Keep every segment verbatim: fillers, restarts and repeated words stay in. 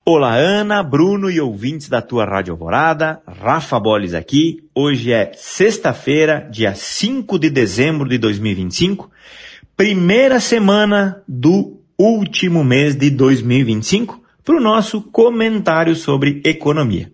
Olá Ana, Bruno e ouvintes da tua Rádio Alvorada, Rafa Boles aqui. Hoje é sexta-feira, dia cinco de dezembro de dois mil e vinte e cinco, primeira semana do último mês de dois mil e vinte e cinco, para o nosso comentário sobre economia.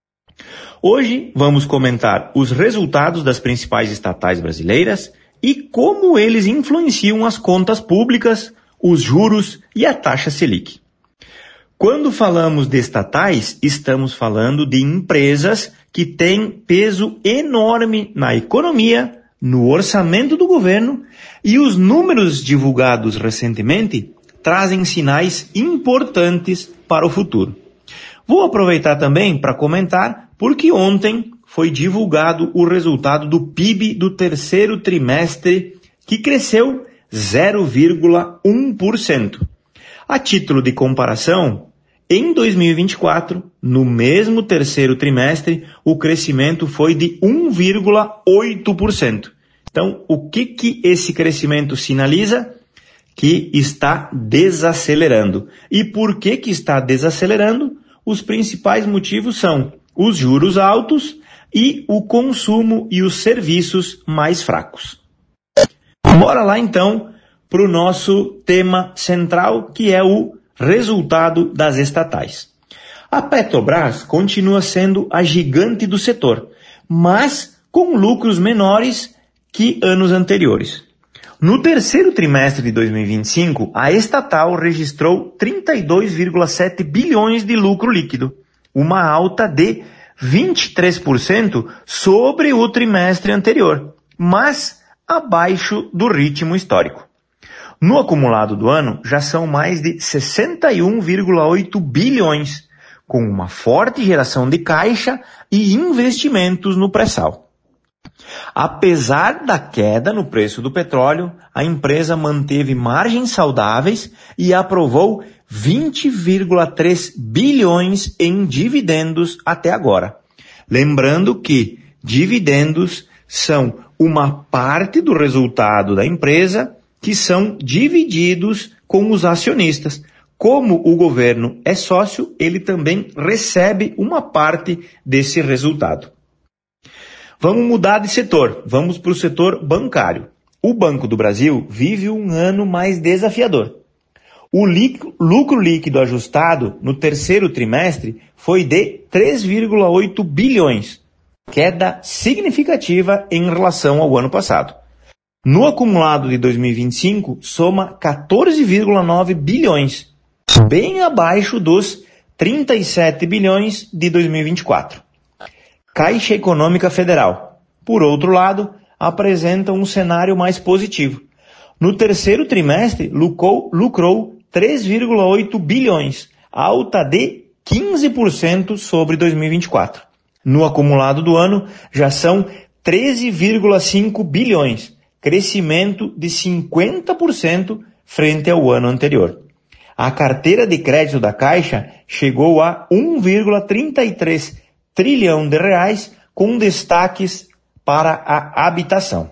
Hoje vamos comentar os resultados das principais estatais brasileiras e como eles influenciam as contas públicas, os juros e a taxa Selic. Quando falamos de estatais, estamos falando de empresas que têm peso enorme na economia, no orçamento do governo, e os números divulgados recentemente trazem sinais importantes para o futuro. Vou aproveitar também para comentar porque ontem foi divulgado o resultado do P I B do terceiro trimestre, que cresceu zero vírgula um por cento. A título de comparação, em dois mil e vinte e quatro, no mesmo terceiro trimestre, o crescimento foi de um vírgula oito por cento. Então, o que, que esse crescimento sinaliza? Que está desacelerando. E por que, que está desacelerando? Os principais motivos são os juros altos e o consumo e os serviços mais fracos. Bora lá então para o nosso tema central, que é o resultado das estatais. A Petrobras continua sendo a gigante do setor, mas com lucros menores que anos anteriores. No terceiro trimestre de dois mil e vinte e cinco, a estatal registrou trinta e dois vírgula sete bilhões de lucro líquido, uma alta de vinte e três por cento sobre o trimestre anterior, mas abaixo do ritmo histórico. No acumulado do ano, já são mais de sessenta e um vírgula oito bilhões, com uma forte geração de caixa e investimentos no pré-sal. Apesar da queda no preço do petróleo, a empresa manteve margens saudáveis e aprovou vinte vírgula três bilhões em dividendos até agora. Lembrando que dividendos são uma parte do resultado da empresa que são divididos com os acionistas. Como o governo é sócio, ele também recebe uma parte desse resultado. Vamos mudar de setor, vamos para o setor bancário. O Banco do Brasil vive um ano mais desafiador. O lucro líquido ajustado no terceiro trimestre foi de três vírgula oito bilhões, queda significativa em relação ao ano passado. No acumulado de dois mil e vinte e cinco, soma quatorze vírgula nove bilhões, bem abaixo dos trinta e sete bilhões de dois mil e vinte e quatro. Caixa Econômica Federal, por outro lado, apresenta um cenário mais positivo. No terceiro trimestre, lucrou, lucrou três vírgula oito bilhões, alta de quinze por cento sobre dois mil e vinte e quatro. No acumulado do ano, já são treze vírgula cinco bilhões, crescimento de cinquenta por cento frente ao ano anterior. A carteira de crédito da Caixa chegou a um vírgula trinta e três trilhão de reais, com destaques para a habitação.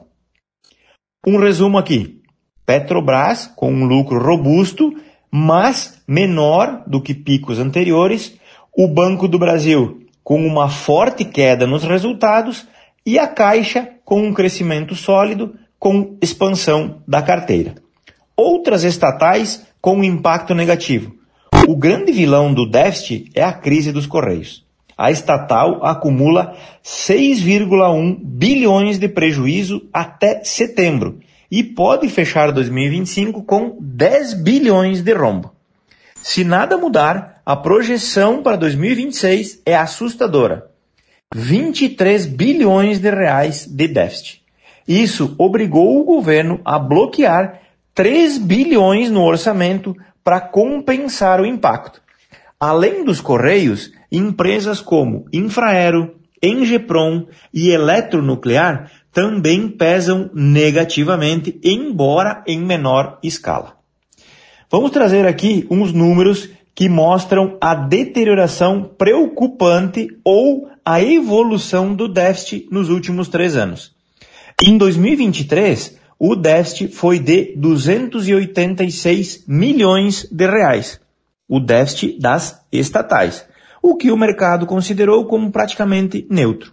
Um resumo aqui. Petrobras com um lucro robusto, mas menor do que picos anteriores. O Banco do Brasil com uma forte queda nos resultados e a Caixa com um crescimento sólido, com expansão da carteira. Outras estatais com impacto negativo. O grande vilão do déficit é a crise dos Correios. A estatal acumula seis vírgula um bilhões de prejuízo até setembro e pode fechar dois mil e vinte e cinco com dez bilhões de rombo. Se nada mudar, a projeção para dois mil e vinte e seis é assustadora. vinte e três bilhões de reais de déficit. Isso obrigou o governo a bloquear três bilhões no orçamento para compensar o impacto. Além dos Correios, empresas como Infraero, Engeprom e Eletronuclear também pesam negativamente, embora em menor escala. Vamos trazer aqui uns números que mostram a deterioração preocupante ou a evolução do déficit nos últimos três anos. Em dois mil e vinte e três, o déficit foi de duzentos e oitenta e seis milhões de reais. o déficit das estatais, o que o mercado considerou como praticamente neutro.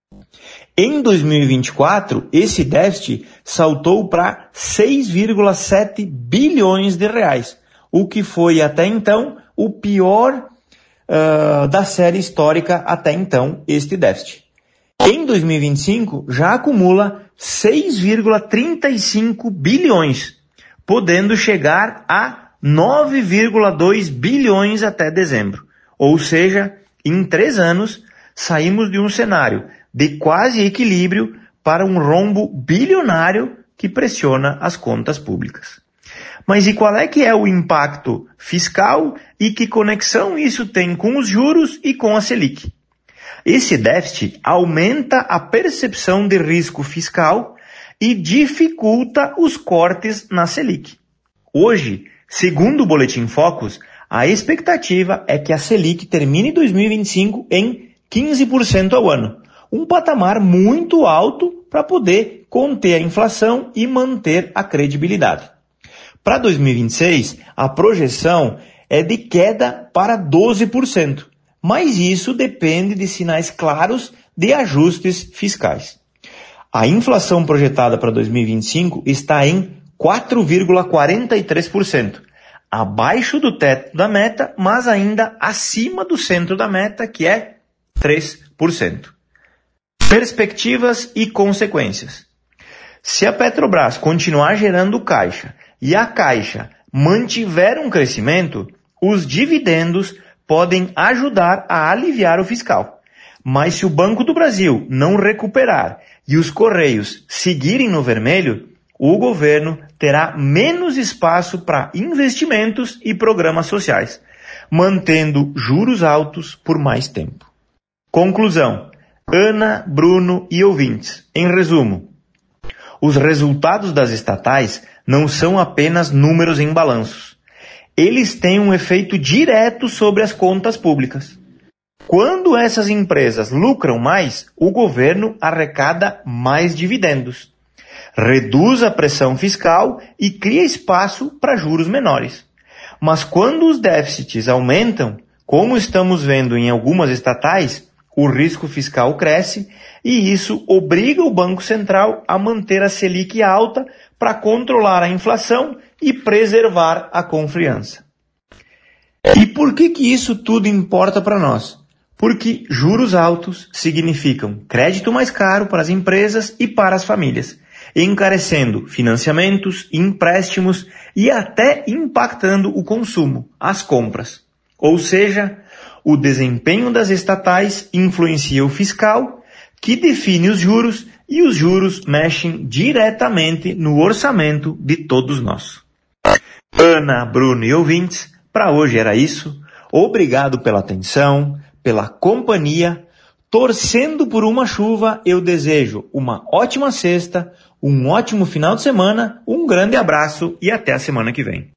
Em dois mil e vinte e quatro, esse déficit saltou para seis vírgula sete bilhões de reais, o que foi até então o pior uh, da série histórica até então, este déficit. Em dois mil e vinte e cinco, já acumula seis vírgula trinta e cinco bilhões, podendo chegar a nove vírgula dois bilhões até dezembro. Ou seja, em três anos, saímos de um cenário de quase equilíbrio para um rombo bilionário que pressiona as contas públicas. Mas e qual é que é o impacto fiscal e que conexão isso tem com os juros e com a Selic? Esse déficit aumenta a percepção de risco fiscal e dificulta os cortes na Selic. Hoje, segundo o Boletim Focus, a expectativa é que a Selic termine dois mil e vinte e cinco em quinze por cento ao ano, um patamar muito alto para poder conter a inflação e manter a credibilidade. Para dois mil e vinte e seis, a projeção é de queda para doze por cento, mas isso depende de sinais claros de ajustes fiscais. A inflação projetada para dois mil e vinte e cinco está em quatro vírgula quarenta e três por cento, abaixo do teto da meta, mas ainda acima do centro da meta, que é três por cento. Perspectivas e consequências. Se a Petrobras continuar gerando caixa e a caixa mantiver um crescimento, os dividendos podem ajudar a aliviar o fiscal. Mas se o Banco do Brasil não recuperar e os Correios seguirem no vermelho, o governo terá menos espaço para investimentos e programas sociais, mantendo juros altos por mais tempo. Conclusão. Ana, Bruno e ouvintes. Em resumo, os resultados das estatais não são apenas números em balanços. Eles têm um efeito direto sobre as contas públicas. Quando essas empresas lucram mais, o governo arrecada mais dividendos, reduz a pressão fiscal e cria espaço para juros menores. Mas quando os déficits aumentam, como estamos vendo em algumas estatais, o risco fiscal cresce e isso obriga o Banco Central a manter a Selic alta para controlar a inflação e preservar a confiança. E por que que isso tudo importa para nós? Porque juros altos significam crédito mais caro para as empresas e para as famílias, encarecendo financiamentos, empréstimos e até impactando o consumo, as compras. Ou seja, o desempenho das estatais influencia o fiscal, que define os juros, e os juros mexem diretamente no orçamento de todos nós. Ana, Bruno e ouvintes, para hoje era isso. Obrigado pela atenção, pela companhia. Torcendo por uma chuva, eu desejo uma ótima sexta, um ótimo final de semana, um grande abraço e até a semana que vem.